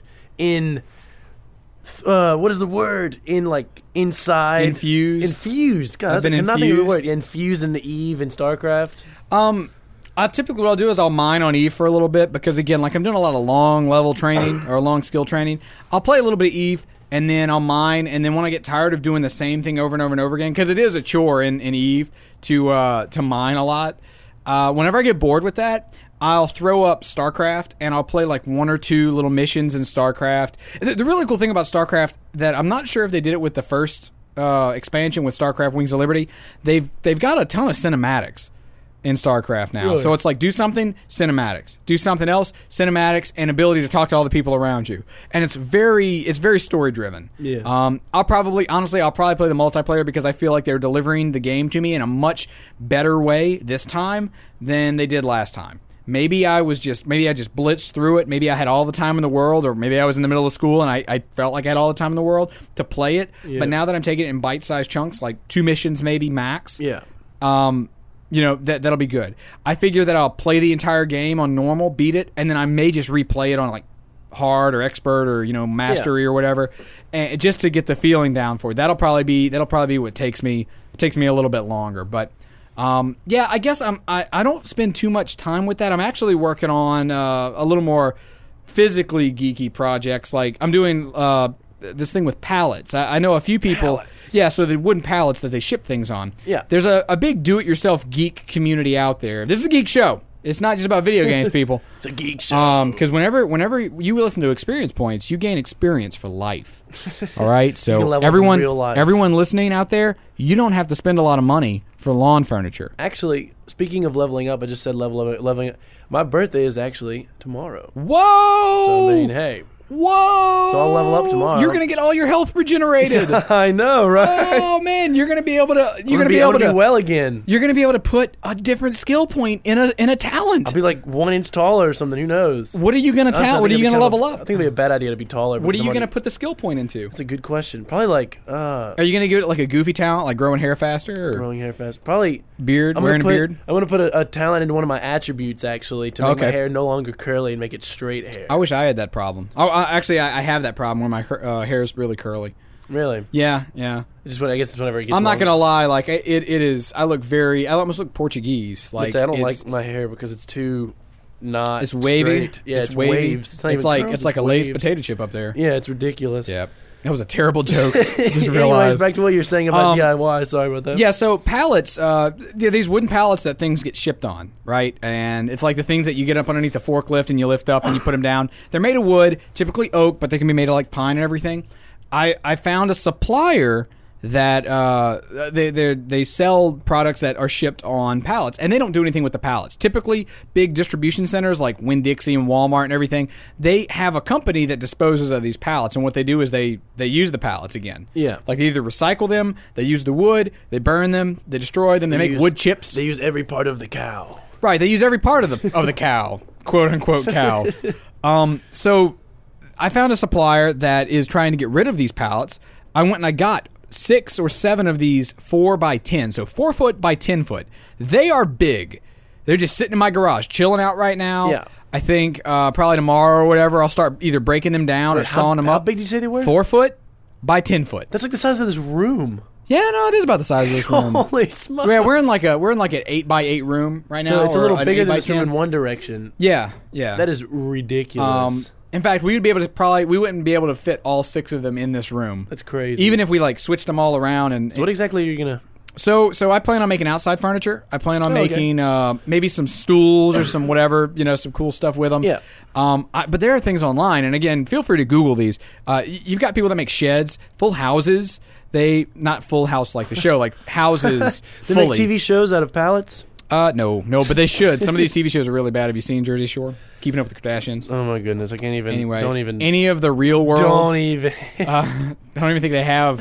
What is the word? Inside. Infused. God, I've been nothing of the word. infused. Infused into Eve and StarCraft. Typically what I'll do is I'll mine on Eve for a little bit because, again, like I'm doing a lot of long level training or long skill training. I'll play a little bit of Eve, and then I'll mine, and then when I get tired of doing the same thing over and over and over again, because it is a chore in Eve to mine a lot, whenever I get bored with that, I'll throw up StarCraft, and I'll play like one or two little missions in StarCraft. The really cool thing about StarCraft that I'm not sure if they did it with the first expansion with StarCraft Wings of Liberty, they've got a ton of cinematics in StarCraft now. Really? So it's like do something, cinematics. Do something else, cinematics, and ability to talk to all the people around you. And it's very story driven. Yeah. I'll probably play the multiplayer because I feel like they're delivering the game to me in a much better way this time than they did last time. Maybe I just blitzed through it. Maybe I had all the time in the world, or maybe I was in the middle of school and I felt like I had all the time in the world to play it. Yeah. But now that I'm taking it in bite-sized chunks, like 2 missions maybe max, Yeah. that'll be good. I figure that I'll play the entire game on normal, beat it, and then I may just replay it on like hard or expert or mastery or whatever, and just to get the feeling down for it. That'll probably be what takes me a little bit longer, but. I guess I don't spend too much time with that. I'm actually working on a little more physically geeky projects. Like I'm doing this thing with pallets. I know a few people. Pallets. Yeah, so the wooden pallets that they ship things on. Yeah. There's a big do-it-yourself geek community out there. This is a geek show. It's not just about video games, people. It's a geek show. Because whenever you listen to Experience Points, you gain experience for life. All right, so level up in real life. everyone listening out there, you don't have to spend a lot of money for lawn furniture. Actually, speaking of leveling up, I just said leveling up. My birthday is actually tomorrow. Whoa! So, I mean, hey. Whoa! So I'll level up tomorrow. You're gonna get all your health regenerated. I know, right? Oh man, you're gonna be able to. You're gonna be able to do well again. You're gonna be able to put a different skill point in a talent. I'll be like 1 inch taller or something. Who knows? What are you gonna What are you gonna level up? I think it'd be a bad idea to be taller. What are you gonna put the skill point into? That's a good question. Probably like. Are you gonna give it like a goofy talent, like growing hair faster, or growing hair fast? Probably beard, wearing a beard. I'm gonna put a talent into one of my attributes actually to make my hair no longer curly and make it straight hair. I wish I had that problem. Actually, I have that problem where my hair is really curly. Really? Yeah. I guess it's whenever it gets. I'm not longer. gonna lie, like it is. I almost look Portuguese. Like I don't like my hair because it's too not. It's wavy. Straight. Yeah, it's wavy. waves. It's not even curls, it's like a waves. Lay's potato chip up there. Yeah, it's ridiculous. Yeah, that was a terrible joke. Just Anyways, realized. back to what you're saying about DIY. Sorry about that. Yeah, so pallets, these wooden pallets that things get shipped on, right? And it's like the things that you get up underneath the forklift and you lift up and you put them down. They're made of wood, typically oak, but they can be made of like pine and everything. I found a supplier that they sell products that are shipped on pallets, and they don't do anything with the pallets. Typically, big distribution centers like Winn-Dixie and Walmart and everything, they have a company that disposes of these pallets, and what they do is they use the pallets again. Yeah. Like they either recycle them, they use the wood, they burn them, they destroy them, they make wood chips. They use every part of the cow. Right, they use every part of the cow, quote unquote cow. So I found a supplier that is trying to get rid of these pallets. I went and I got 6 or 7 of these 4x10, so 4 foot by 10 foot. They are big. They're just sitting in my garage, chilling out right now. Yeah. I think probably tomorrow or whatever, I'll start either breaking them down or sawing them up. How big did you say they were? 4 foot by 10 foot. That's like the size of this room. Yeah, no, it is about the size of this room. Holy smokes! Yeah, we're in like an 8x8 room right now. So it's a little or an bigger than 8x10. this room in one direction. Yeah. That is ridiculous. In fact, we wouldn't be able to fit all 6 of them in this room. That's crazy. Even if we like switched them all around and. So what exactly are you gonna? So I plan on making outside furniture. I plan on making maybe some stools or some whatever, some cool stuff with them. Yeah. But there are things online, and again, feel free to Google these. You've got people that make sheds, full houses. They not full house like the show, like houses They fully. make TV shows out of pallets. No, but they should. Some of these TV shows are really bad. Have you seen Jersey Shore? Keeping Up with the Kardashians. Oh my goodness, I can't even. Anyway, don't even. Any of the Real Worlds. Don't even. I don't even think they have.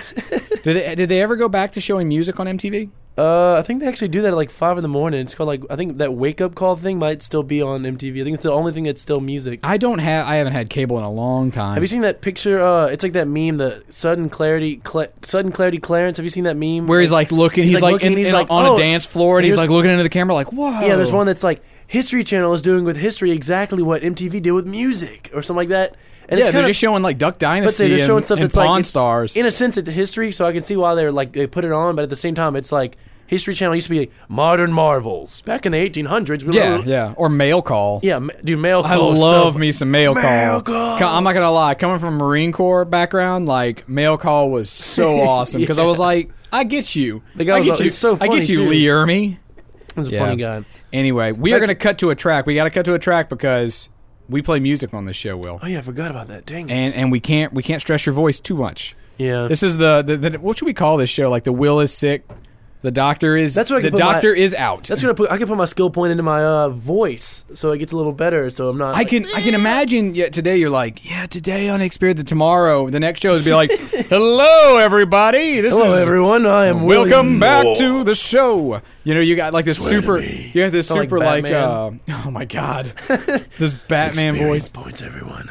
Did they ever go back to showing music on MTV? I think they actually do that at like 5 a.m. It's called like I think that wake up call thing might still be on MTV. I think it's the only thing that's still music. I haven't had cable in a long time. Have you seen that picture? It's like that meme, the sudden clarity Clarence. Have you seen that meme where he's like looking? He's like on a dance floor, and he's like looking into the camera, like whoa. Yeah, there's one that's like History Channel is doing with history exactly what MTV did with music or something like that. And yeah, they're just showing like Duck Dynasty they're showing stuff and that's Pawn like Stars. In a sense, it's history, so I can see why they put it on. But at the same time, it's like History Channel used to be modern marvels back in the 1800s. Yeah, or Mail Call. Yeah, dude, Mail Call. I love me some Mail Call. I'm not gonna lie, coming from a Marine Corps background, like Mail Call was so awesome because I was like, I get you. The guy was so funny I get you, too. Lee Ermey. He's a funny guy. Anyway, we are going to cut to a track. We got to cut to a track because we play music on this show, Will. Oh yeah, I forgot about that. Dang it. And we can't stress your voice too much. Yeah. This is the what should we call this show? Like the Will is sick. The doctor is That's what I the can put doctor is out. That's gonna put. I can put my skill point into my voice, so it gets a little better. So I'm not. I can imagine. Yeah, today you're like, today on Experience. Tomorrow, the next show is be like, hello everybody. Hello everyone. I am. Welcome William back Moore. to the show. You know, you got like this Swear to super. me. You have this Sound like super like. Batman. Oh my god, this Batman voice. Points, everyone.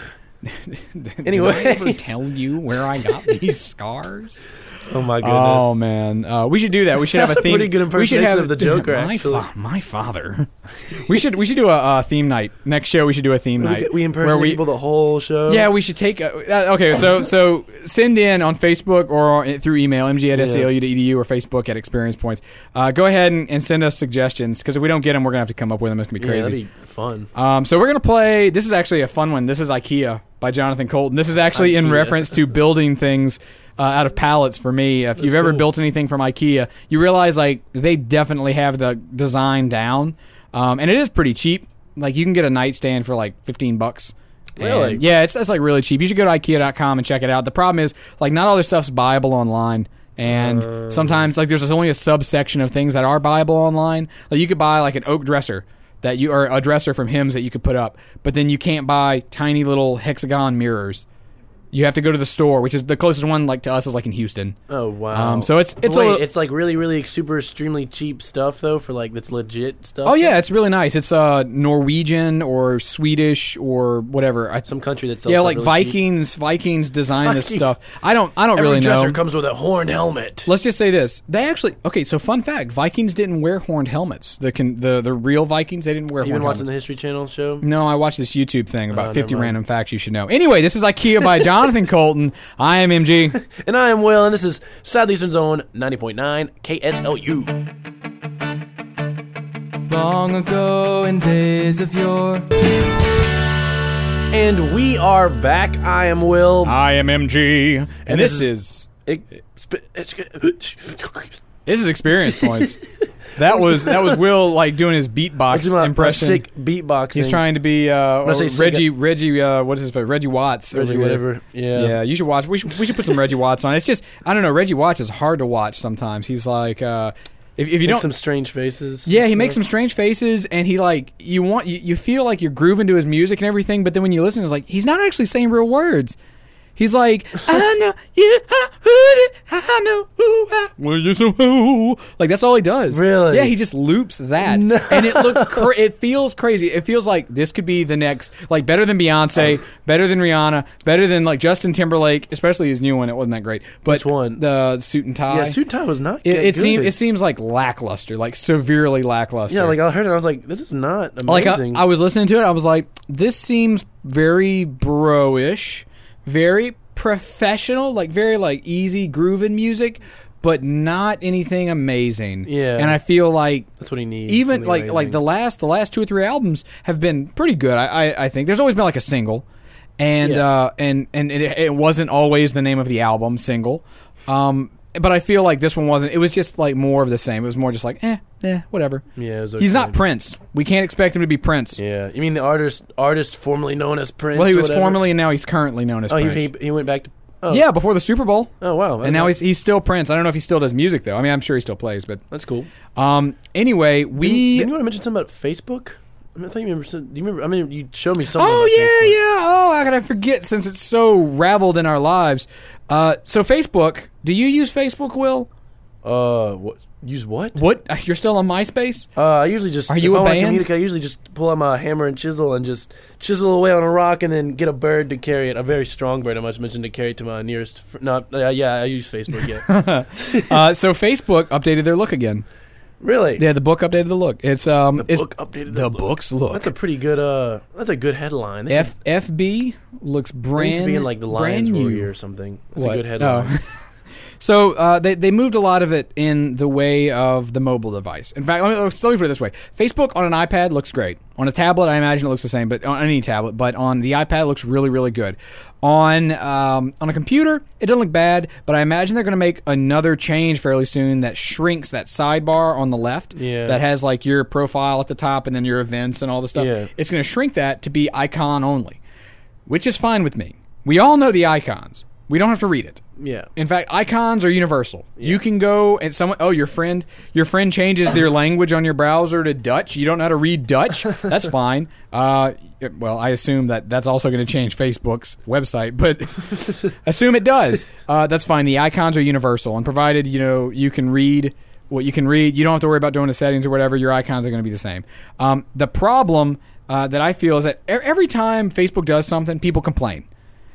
Anyway, Anyways. did I ever tell you where I got these scars? Oh my goodness. Oh man, we should do that. We should have That's a theme. a pretty good we should have impersonation of the Joker, actually. My father. we should do a theme night. Next show we should do a theme night. We impersonate people the whole show. Yeah, we should take. Okay, so send in on Facebook or through email mg@scu.edu or Facebook at Experience Points. Go ahead and send us suggestions because if we don't get them, we're gonna have to come up with them. It's gonna be crazy. That'd be fun. So we're gonna play. This is actually a fun one. This is IKEA by Jonathan Colton. This is actually in IKEA. reference to building things out of pallets. For me, if you've ever cool. built anything from IKEA, you realize like they definitely have the design down, and it is pretty cheap. Like you can get a nightstand for like $15. Really? And, yeah, it's like really cheap. You should go to IKEA.com and check it out. The problem is like not all their stuff's buyable online. And sometimes like there's only a subsection of things that are buyable online. Like you could buy like an oak dresser or a dresser from Hims that you could put up, but then you can't buy tiny little hexagon mirrors. You have to go to the store, which is the closest one like to us is like in Houston. Oh wow! So it's it's like really super extremely cheap stuff though for like that's legit stuff. Oh yeah, it's really nice. It's Norwegian or Swedish or whatever. Some country that sells yeah, stuff like really Vikings. cheap. Vikings design this Vikings. stuff. I don't Every really know. dresser comes with a horned helmet. Let's just say this: they actually So fun fact: Vikings didn't wear horned helmets. The real Vikings they didn't wear. You horned been watching helmets. the History Channel show? No, I watched this YouTube thing about 50 never mind. random facts you should know. Anyway, this is IKEA by Jonathan Colton. I am MG. And I am Will, and this is Southeastern Zone 90.9 KSLU. Long ago in days of yore. And we are back. I am Will. I am MG. And this is Experience Points. That was Will like doing his beatbox impression. Sick beatboxing. He's trying to be say Reggie. What is his name? Reggie Watts. Reggie over here. whatever. Yeah. You should watch. We should put some Reggie Watts on. It's just I don't know. Reggie Watts is hard to watch sometimes. He's like if you Makes don't some strange faces. Yeah, he makes some strange faces, and he like you feel like you're grooving to his music and everything, but then when you listen, it's like he's not actually saying real words. He's like, I know you, I know who, well, you so who. Like that's all he does. Really? Yeah, he just loops that, No. and it looks, it feels crazy. It feels like this could be the next, like better than Beyonce, better than Rihanna, better than like Justin Timberlake, especially his new one. It wasn't that great. But Which one? The Suit and Tie. Yeah, Suit and Tie was not It good. seems like lackluster, like severely lackluster. Yeah, like I heard it, I was like, this is not Like amazing. I was listening to it, I was like, this seems very bro-ish, very professional, like very like easy grooving music, but not anything amazing. Yeah. And I feel like That's what he needs. even something like the amazing. last 2 or 3 albums have been pretty good. I think there's always been like a single, and Yeah. and it wasn't always the name of the album single. But I feel like this one wasn't. It was just like more of the same. It was more just like whatever. Yeah, it was He's okay. not Prince. We can't expect him to be Prince. Yeah, you mean the artist formerly known as Prince? Well, he or was whatever? formerly and now he's currently known as Oh, Prince. he went back to. Oh. Yeah, before the Super Bowl. Oh wow. And now he's still Prince. I don't know if he still does music though. I mean, I'm sure he still plays, but that's cool. anyway, Didn't you want to mention something about Facebook? I mean, I thought you remember. Do you remember? I mean, you showed me something. Oh about Facebook. yeah. Oh, how could I forget? Since it's so raveled in our lives. So Facebook. Do you use Facebook, Will? What? Use what? What? You're still on MySpace? I usually just. Are you if a I wanna band? communicate, I usually just pull out my hammer and chisel and just chisel away on a rock and then get a bird to carry it. A very strong bird, I must mention, to carry it to my nearest. Yeah, I use Facebook. Yeah. So Facebook updated their look again. Really? Yeah, the book updated the look. It's The it's book updated. the book's look. That's a pretty good. That's a good headline. They should- FB looks they need brand to be in like the brand Lions new. Warrior or something. That's What? a good headline. Oh. So they moved a lot of it in the way of the mobile device. In fact, let me put it this way: Facebook on an iPad looks great. On a tablet, I imagine it looks the same, but on any tablet. But on the iPad, it looks really, really good. On a computer, it doesn't look bad. But I imagine they're going to make another change fairly soon that shrinks that sidebar on the left. Yeah. That has like your profile at the top and then your events and all the stuff. Yeah. It's going to shrink that to be icon only, which is fine with me. We all know the icons. We don't have to read it. Yeah. In fact, icons are universal. Yeah. You can go and your friend changes their language on your browser to Dutch. You don't know how to read Dutch. That's fine. Well, I assume that's also going to change Facebook's website, but assume it does. That's fine. The icons are universal, and provided you can read what you can read, you don't have to worry about doing the settings or whatever. Your icons are going to be the same. The problem that I feel is that every time Facebook does something, people complain.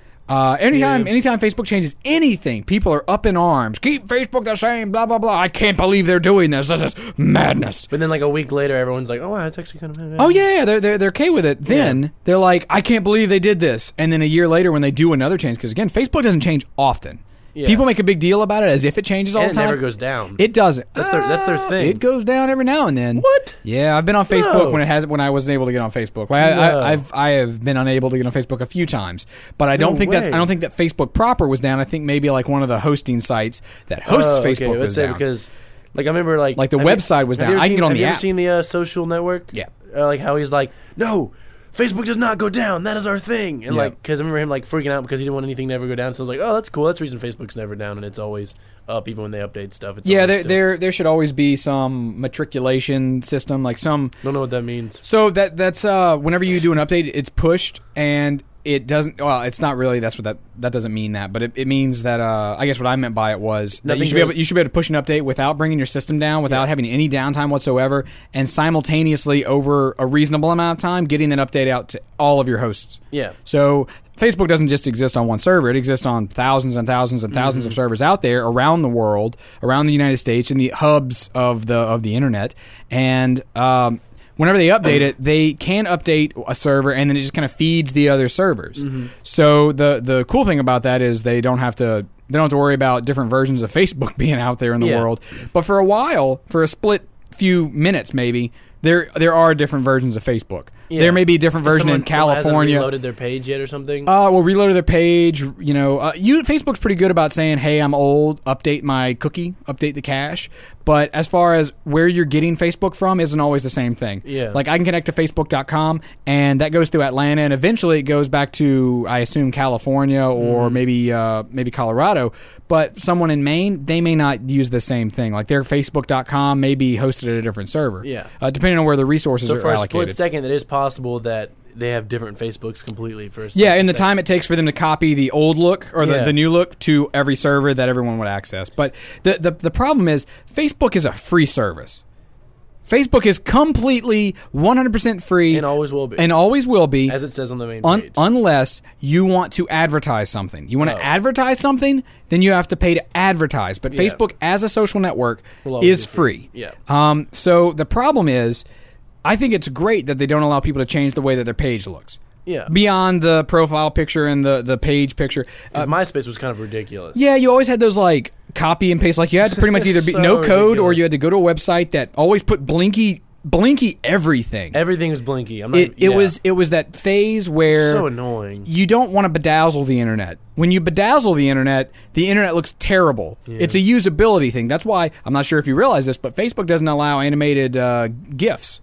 Anytime Facebook changes anything, people are up in arms. Keep Facebook the same, blah, blah, blah. I can't believe they're doing this. This is madness. But then like a week later, everyone's like, oh, wow, it's actually kind of... Oh, yeah, they're okay with it. Then they're like, I can't believe they did this. And then a year later when they do another change, because again, Facebook doesn't change often. Yeah. People make a big deal about it as if it changes all the time. It never goes down. It doesn't. That's their thing. It goes down every now and then. What? Yeah, I've been on Facebook when I wasn't able to get on Facebook. Like I have been unable to get on Facebook a few times, but I don't think that Facebook proper was down. I think maybe like one of the hosting sites that hosts Facebook was down. Because like I remember like the website was down. I can get on the app. Have you ever seen the Social Network? Yeah. Like how he's like, no, Facebook does not go down. That is our thing. And because I remember him like freaking out because he didn't want anything to ever go down. So I was like, oh, that's cool. That's the reason Facebook's never down and it's always up even when they update stuff. There should always be some matriculation system, like some. Don't know what that means. So that's whenever you do an update, it's pushed and it doesn't. Well, it's not really. That's what that doesn't mean that, but it means that. I guess what I meant by it was that you should be able to push an update without bringing your system down, without having any downtime whatsoever, and simultaneously over a reasonable amount of time getting that update out to all of your hosts. Yeah. So Facebook doesn't just exist on one server; it exists on thousands and thousands and thousands of servers out there around the world, around the United States, in the hubs of the internet, and. Whenever they update it, they can update a server, and then it just kind of feeds the other servers. Mm-hmm. So the cool thing about that is they don't have to worry about different versions of Facebook being out there in the world. But for a while, for a split few minutes maybe, there are different versions of Facebook. Yeah. There may be a different version in California. Someone hasn't reloaded their page yet or something? Reloaded their page. Facebook's pretty good about saying, hey, I'm old, update my cookie, update the cache. But as far as where you're getting Facebook from isn't always the same thing. Yeah. Like I can connect to Facebook.com, and that goes through Atlanta, and eventually it goes back to, I assume, California or maybe Colorado. But someone in Maine, they may not use the same thing. Like their Facebook.com may be hosted at a different server. Yeah. Depending on where the resources are allocated. So for a split second, it is possible that they have different Facebooks completely first. Yeah, in the time it takes for them to copy the old look or the new look to every server that everyone would access. But the problem is Facebook is a free service. Facebook is completely 100% free. And always will be. And always will be. As it says on the main page. Unless you want to advertise something. You want to advertise something, then you have to pay to advertise. But Facebook as a social network is free. Yeah. So the problem is, I think it's great that they don't allow people to change the way that their page looks. Yeah. Beyond the profile picture and the page picture. MySpace was kind of ridiculous. Yeah, you always had those like copy and paste. Like you had to pretty much either be no code ridiculous. Or you had to go to a website that always put blinky everything. Everything was blinky. It was that phase where so annoying. You don't want to bedazzle the internet. When you bedazzle the internet looks terrible. Yeah. It's a usability thing. That's why I'm not sure if you realize this, but Facebook doesn't allow animated GIFs.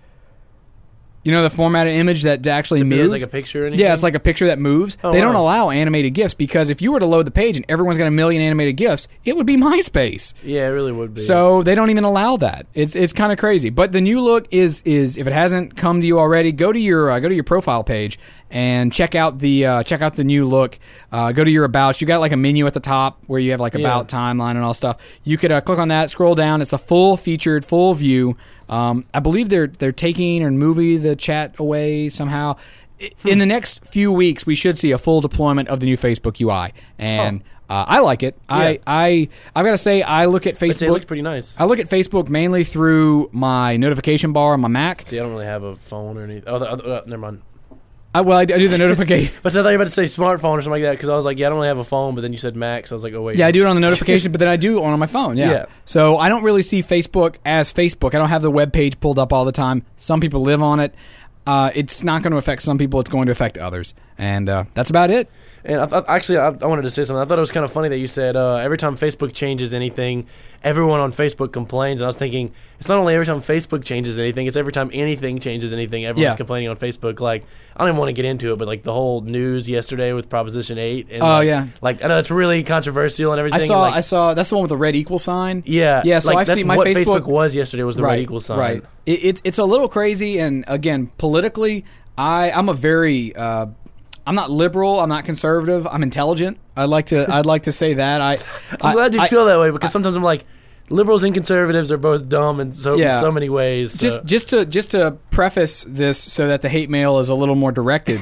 You know the formatted image that actually moves? Like a picture or anything? Yeah, it's like a picture that moves. They don't allow animated GIFs because if you were to load the page and everyone's got a million animated GIFs, it would be MySpace. Yeah, it really would be. So they don't even allow that. It's kind of crazy. But the new look is if it hasn't come to you already, go to your profile page and check out the new look. Go to your About. You got like a menu at the top where you have like About, timeline, and all stuff. You could click on that, scroll down. It's a full view. I believe they're taking or moving the chat away somehow. In the next few weeks, we should see a full deployment of the new Facebook UI, and I like it. Yeah. I've got to say, I look at Facebook. It looks pretty nice. I look at Facebook mainly through my notification bar on my Mac. See, I don't really have a phone or anything. Never mind. I do the notification. But I thought you were about to say smartphone or something like that because I was like, I don't really have a phone. But then you said Mac, so I was like, oh wait. Yeah, I do it on the notification, but then I do it on my phone. Yeah. So I don't really see Facebook as Facebook. I don't have the web page pulled up all the time. Some people live on it. It's not going to affect some people. It's going to affect others. And that's about it. And I wanted to say something. I thought it was kind of funny that you said every time Facebook changes anything, everyone on Facebook complains. And I was thinking, it's not only every time Facebook changes anything, it's every time anything changes anything, everyone's complaining on Facebook. Like, I don't even want to get into it, but like the whole news yesterday with Proposition 8. And like, I know it's really controversial and everything. I saw that's the one with the red equal sign. Yeah. So like, I see my what Facebook was yesterday was the red equal sign. Right. It's a little crazy. And again, politically, I'm a very... I'm not liberal. I'm not conservative. I'm intelligent. I'd like to say that. I'm glad you feel that way, because sometimes I'm like, liberals and conservatives are both dumb in so many ways. So. Just to preface this so that the hate mail is a little more directed.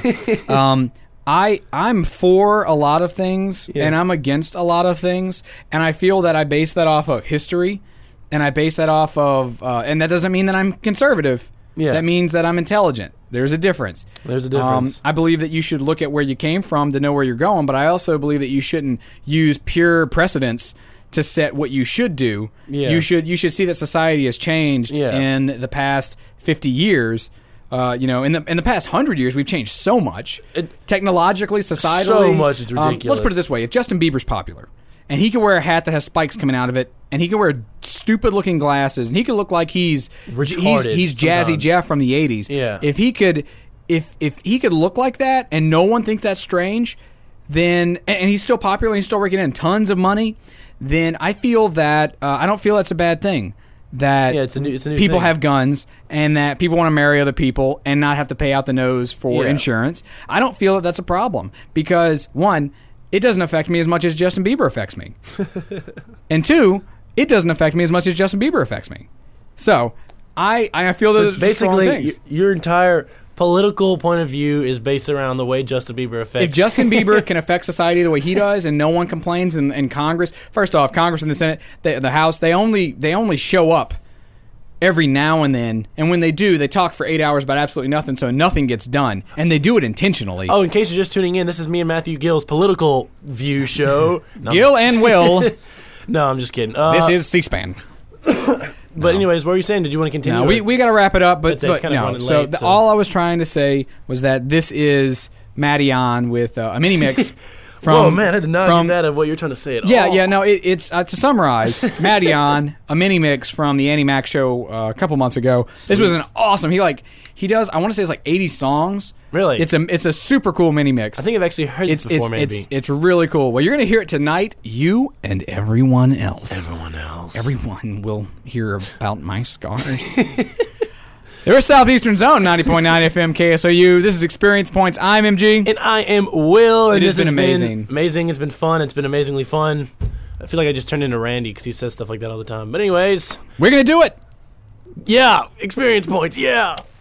I'm for a lot of things and I'm against a lot of things, and I feel that I base that off of history, and I base that off of and that doesn't mean that I'm conservative. Yeah. That means that I'm intelligent. There's a difference. I believe that you should look at where you came from to know where you're going, but I also believe that you shouldn't use pure precedents to set what you should do. Yeah. You should see that society has changed in the past 50 years. In the past 100 years, we've changed so much. Technologically, societally. So much, it's ridiculous. Let's put it this way. If Justin Bieber's popular, and he can wear a hat that has spikes coming out of it, and he can wear stupid-looking glasses, and he can look like he's Jazzy Jeff from the 80s. Yeah. If he could look like that, and no one thinks that's strange, then and he's still popular and he's still raking in tons of money, then I feel that I don't feel that's a bad thing. That it's a new people thing. have guns, and that people want to marry other people and not have to pay out the nose for insurance. I don't feel that that's a problem, because one, it doesn't affect me as much as Justin Bieber affects me. And two, it doesn't affect me as much as Justin Bieber affects me. So, I feel that there's basically strong things. Your entire political point of view is based around the way Justin Bieber affects. If Justin Bieber can affect society the way he does, and no one complains in Congress, first off, Congress and the Senate, the House, they only show up every now and then, and when they do, they talk for 8 hours about absolutely nothing, so nothing gets done, and they do it intentionally. Oh, in case you're just tuning in, this is me and Matthew Gill's political view show. Gill and Will. No, I'm just kidding. This is C-SPAN. But anyways, what were you saying? Did you want to continue? No, we got to wrap it up, but kind of no. So all I was trying to say was that this is Matty On with a mini mix. Whoa, man, I did not do that of what you're trying to say at all. Yeah, no, it's to summarize, Matty On, a mini mix from the Annie Mac show a couple months ago. Sweet. This was an awesome. He does. I want to say it's like 80 songs. Really? It's a super cool mini mix. I think I've actually heard it before. Maybe it's really cool. Well, you're going to hear it tonight. You and everyone else. Everyone will hear about my scars. There's Southeastern Zone, 90.9 FM KSOU. This is Experience Points. I'm MG. And I am Will. It has been amazing. Amazing. It's been fun. It's been amazingly fun. I feel like I just turned into Randy because he says stuff like that all the time. But anyways. We're going to do it. Yeah. Experience Points. Yeah.